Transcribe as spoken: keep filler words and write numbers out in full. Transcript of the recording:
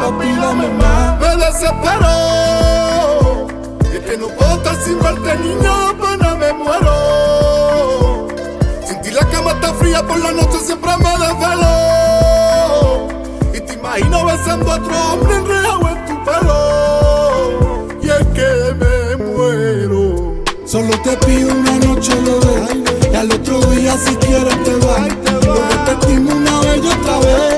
papi, dame más. Me desespero, es que no puedo estar sin verte, niño, apenas me muero. Sin ti la cama está fría, por la noche siempre me desvelo. Y te imagino besando a otro hombre enredado en tu pelo. Y es que me muero. Solo te pido una noche, bebé, y al otro día si quieres te vas. Lo repetimos una vez y otra vez.